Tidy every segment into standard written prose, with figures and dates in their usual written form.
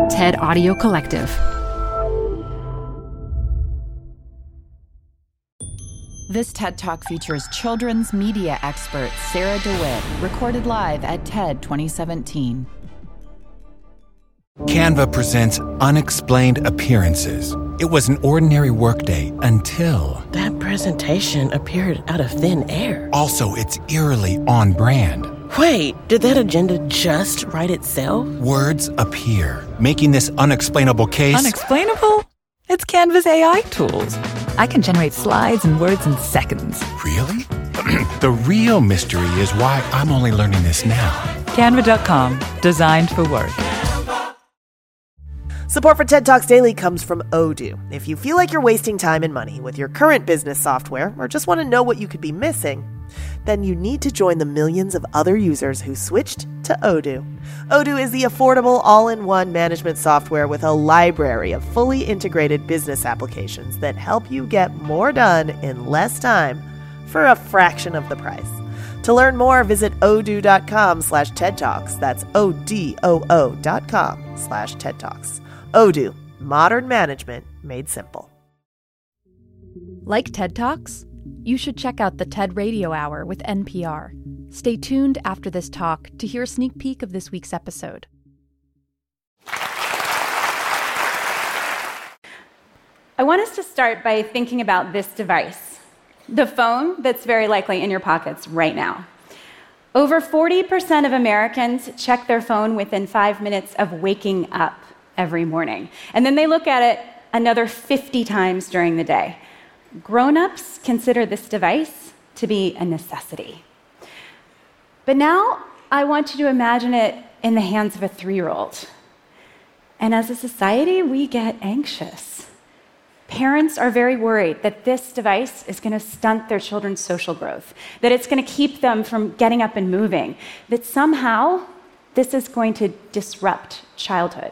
TED Audio Collective. This TED Talk features children's media expert Sarah DeWitt, recorded live at TED 2017. Canva presents Unexplained Appearances. It was an ordinary workday until... That presentation appeared out of thin air. Also, it's eerily on brand. Wait, did that agenda just write itself? Words appear, making this unexplainable case... Unexplainable? It's Canva's AI tools. I can generate slides and words in seconds. Really? The real mystery is why I'm only learning this now. Canva.com, designed for work. Support for TED Talks Daily comes from Odoo. If you feel like you're wasting time and money with your current business software, or just want to know what you could be missing, then you need to join the millions of other users who switched to Odoo. Odoo is the affordable all-in-one management software with a library of fully integrated business applications that help you get more done in less time for a fraction of the price. To learn more, visit odoo.com/TED Talks. That's ODOO.com/TED Talks. Odoo, modern management made simple. Like TED Talks? You should check out the TED Radio Hour with NPR. Stay tuned after this talk to hear a sneak peek of this week's episode. I want us to start by thinking about this device, the phone that's very likely in your pockets right now. Over 40% of Americans check their phone within 5 minutes of waking up every morning, and then they look at it another 50 times during the day. Grown-ups consider this device to be a necessity. But now I want you to imagine it in the hands of a 3-year-old. And as a society, we get anxious. Parents are very worried that this device is going to stunt their children's social growth, that it's going to keep them from getting up and moving, that somehow this is going to disrupt childhood.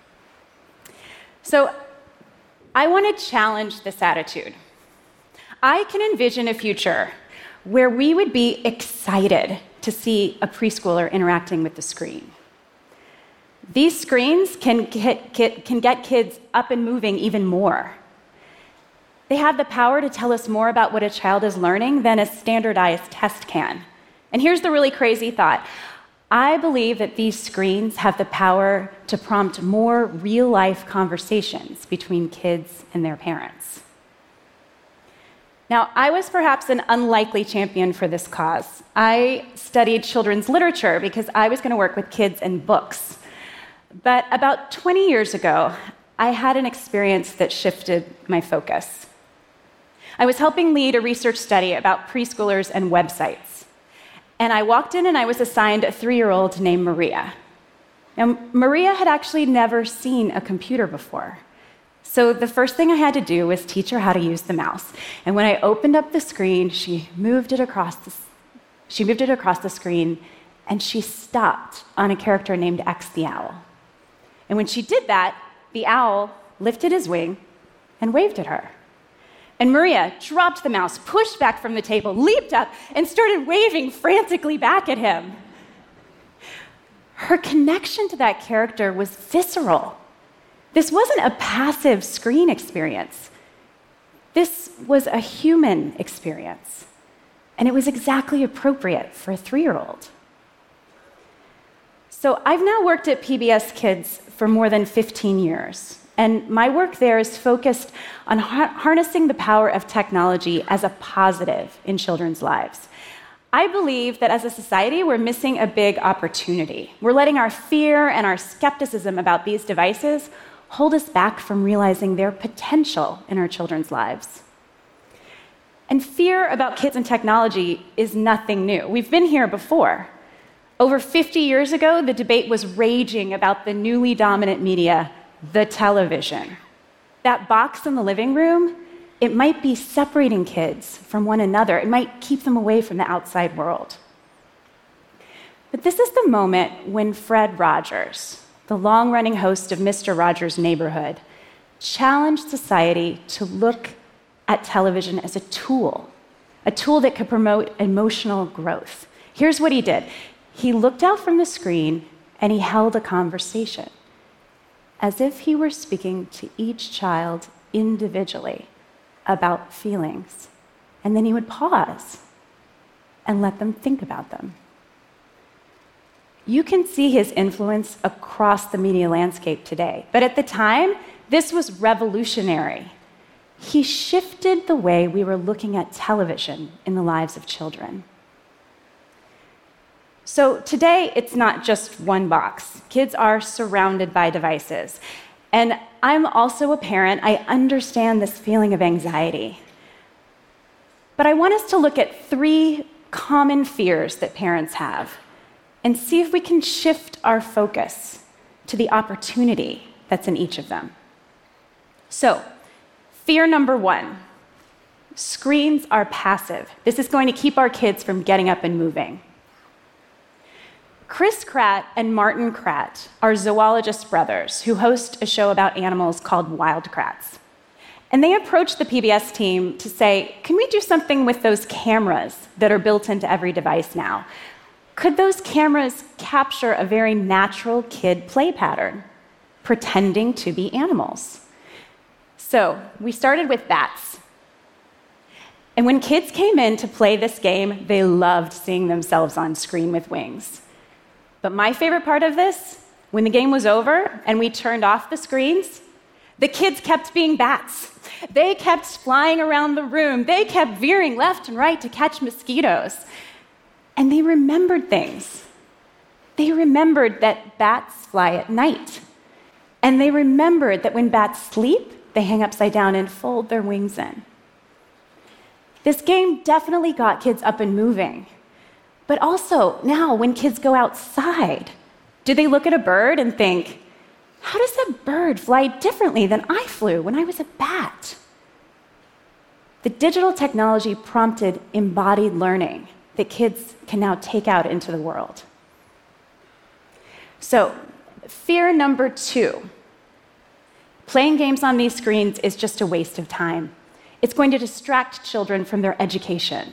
So I want to challenge this attitude. I can envision a future where we would be excited to see a preschooler interacting with the screen. These screens can get kids up and moving even more. They have the power to tell us more about what a child is learning than a standardized test can. And here's the really crazy thought. I believe that these screens have the power to prompt more real-life conversations between kids and their parents. Now, I was perhaps an unlikely champion for this cause. I studied children's literature because I was going to work with kids and books. But about 20 years ago, I had an experience that shifted my focus. I was helping lead a research study about preschoolers and websites. And I walked in and I was assigned a 3-year-old named Maria. Now, Maria had actually never seen a computer before. So the first thing I had to do was teach her how to use the mouse. And when I opened up the screen, she moved it across the screen, and she stopped on a character named X the Owl. And when she did that, the owl lifted his wing and waved at her. And Maria dropped the mouse, pushed back from the table, leaped up, and started waving frantically back at him. Her connection to that character was visceral. This wasn't a passive screen experience. This was a human experience. And it was exactly appropriate for a 3-year-old. So I've now worked at PBS Kids for more than 15 years. And my work there is focused on harnessing the power of technology as a positive in children's lives. I believe that as a society, we're missing a big opportunity. We're letting our fear and our skepticism about these devices hold us back from realizing their potential in our children's lives. And fear about kids and technology is nothing new. We've been here before. Over 50 years ago, the debate was raging about the newly dominant media, the television. That box in the living room, it might be separating kids from one another. It might keep them away from the outside world. But this is the moment when Fred Rogers, the long-running host of Mr. Rogers' Neighborhood, challenged society to look at television as a tool that could promote emotional growth. Here's what he did. He looked out from the screen and he held a conversation. as if he were speaking to each child individually about feelings. And then he would pause and let them think about them. You can see his influence across the media landscape today, but at the time, this was revolutionary. He shifted the way we were looking at television in the lives of children. So today, it's not just one box. Kids are surrounded by devices. And I'm also a parent. I understand this feeling of anxiety. But I want us to look at 3 common fears that parents have and see if we can shift our focus to the opportunity that's in each of them. So, fear number 1, screens are passive. This is going to keep our kids from getting up and moving. Chris Kratt and Martin Kratt are zoologist brothers who host a show about animals called Wild Kratts. And they approached the PBS team to say, can we do something with those cameras that are built into every device now? Could those cameras capture a very natural kid play pattern, pretending to be animals? So we started with bats. And when kids came in to play this game, they loved seeing themselves on screen with wings. But my favorite part of this, when the game was over and we turned off the screens, the kids kept being bats. They kept flying around the room. They kept veering left and right to catch mosquitoes. And they remembered things. They remembered that bats fly at night. And they remembered that when bats sleep, they hang upside down and fold their wings in. This game definitely got kids up and moving. But also, now when kids go outside, do they look at a bird and think, how does that bird fly differently than I flew when I was a bat? The digital technology prompted embodied learning that kids can now take out into the world. So, fear number 2. Playing games on these screens is just a waste of time. It's going to distract children from their education.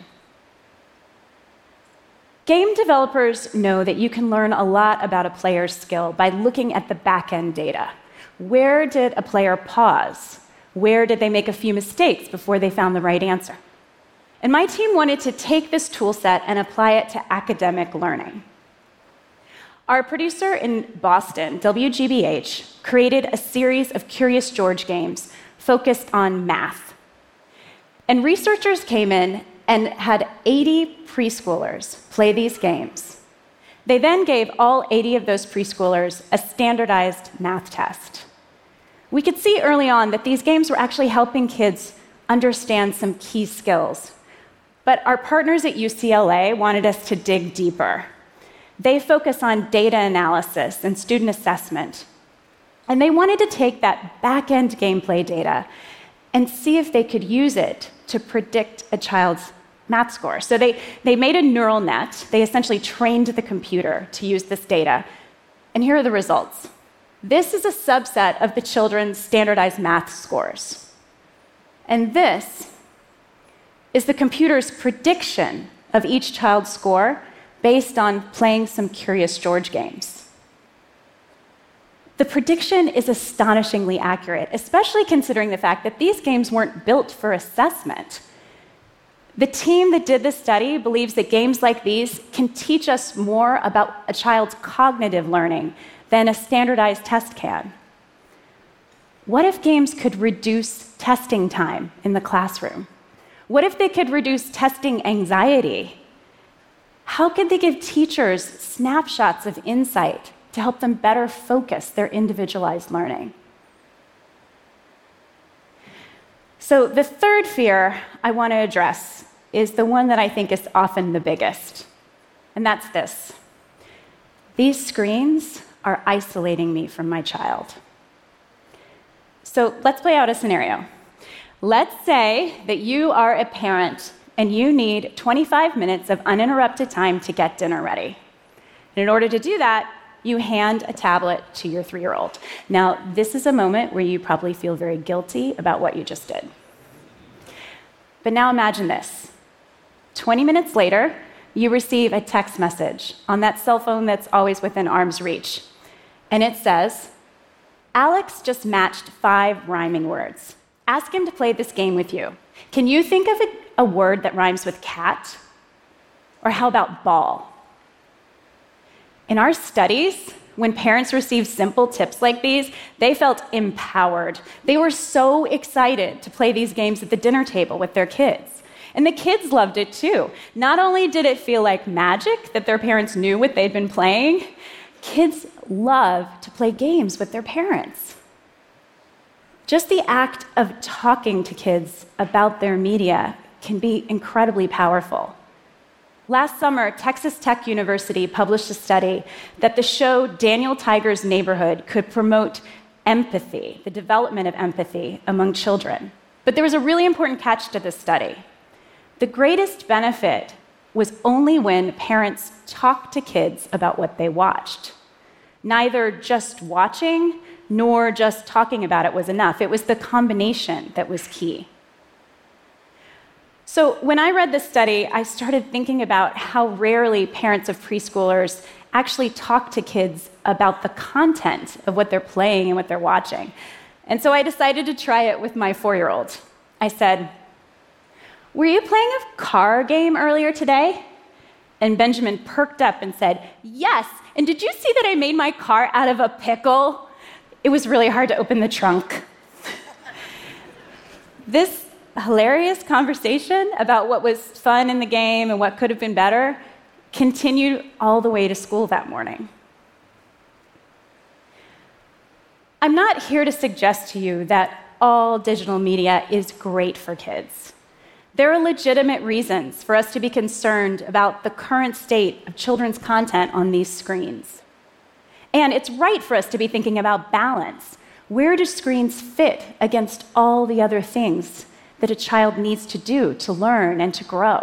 Game developers know that you can learn a lot about a player's skill by looking at the back-end data. Where did a player pause? Where did they make a few mistakes before they found the right answer? And my team wanted to take this tool set and apply it to academic learning. Our producer in Boston, WGBH, created a series of Curious George games focused on math. And researchers came in and had 80 preschoolers play these games. They then gave all 80 of those preschoolers a standardized math test. We could see early on that these games were actually helping kids understand some key skills. But our partners at UCLA wanted us to dig deeper. They focus on data analysis and student assessment. And they wanted to take that back-end gameplay data and see if they could use it to predict a child's math score. So they made a neural net. They essentially trained the computer to use this data. And here are the results. This is a subset of the children's standardized math scores. And this is the computer's prediction of each child's score based on playing some Curious George games. The prediction is astonishingly accurate, especially considering the fact that these games weren't built for assessment. The team that did this study believes that games like these can teach us more about a child's cognitive learning than a standardized test can. What if games could reduce testing time in the classroom? What if they could reduce testing anxiety? How could they give teachers snapshots of insight to help them better focus their individualized learning? So the third fear I want to address is the one that I think is often the biggest, and that's this. These screens are isolating me from my child. So let's play out a scenario. Let's say that you are a parent and you need 25 minutes of uninterrupted time to get dinner ready. And in order to do that, you hand a tablet to your 3-year-old. Now, this is a moment where you probably feel very guilty about what you just did. But now imagine this. 20 minutes later, you receive a text message on that cell phone that's always within arm's reach. And it says, Alex just matched 5 rhyming words. Ask him to play this game with you. Can you think of a word that rhymes with cat? Or how about ball? In our studies, when parents received simple tips like these, they felt empowered. They were so excited to play these games at the dinner table with their kids. And the kids loved it too. Not only did it feel like magic that their parents knew what they'd been playing, kids love to play games with their parents. Just the act of talking to kids about their media can be incredibly powerful. Last summer, Texas Tech University published a study that the show Daniel Tiger's Neighborhood could promote empathy, the development of empathy among children. But there was a really important catch to this study. The greatest benefit was only when parents talked to kids about what they watched. Neither just watching nor just talking about it was enough. It was the combination that was key. So when I read this study, I started thinking about how rarely parents of preschoolers actually talk to kids about the content of what they're playing and what they're watching. And so I decided to try it with my 4-year-old. I said, "Were you playing a car game earlier today?" And Benjamin perked up and said, "Yes, and did you see that I made my car out of a pickle? It was really hard to open the trunk." This hilarious conversation about what was fun in the game and what could have been better continued all the way to school that morning. I'm not here to suggest to you that all digital media is great for kids. There are legitimate reasons for us to be concerned about the current state of children's content on these screens. And it's right for us to be thinking about balance. Where do screens fit against all the other things that a child needs to do to learn and to grow?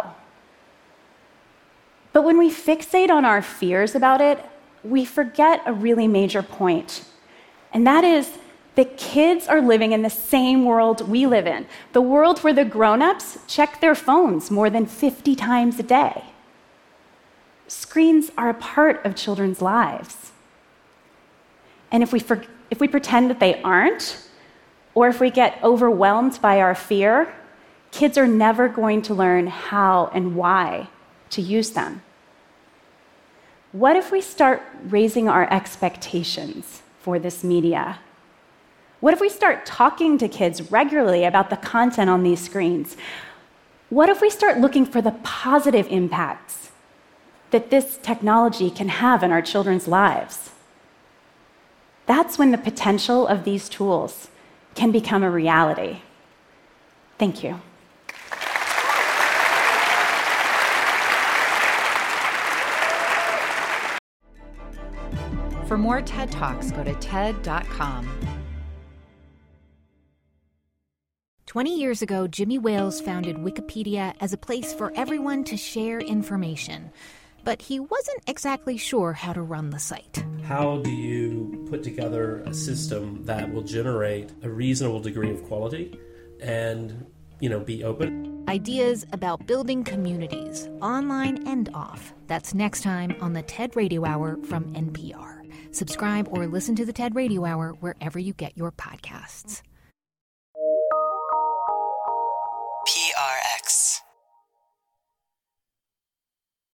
But when we fixate on our fears about it, we forget a really major point. And that is that kids are living in the same world we live in, the world where the grown-ups check their phones more than 50 times a day. Screens are a part of children's lives. And if we pretend that they aren't, or if we get overwhelmed by our fear, kids are never going to learn how and why to use them. What if we start raising our expectations for this media? What if we start talking to kids regularly about the content on these screens? What if we start looking for the positive impacts that this technology can have in our children's lives? That's when the potential of these tools can become a reality. Thank you. For more TED Talks, go to TED.com. 20 years ago, Jimmy Wales founded Wikipedia as a place for everyone to share information. But he wasn't exactly sure how to run the site. How do you put together a system that will generate a reasonable degree of quality and, be open? Ideas about building communities, online and off. That's next time on the TED Radio Hour from NPR. Subscribe or listen to the TED Radio Hour wherever you get your podcasts.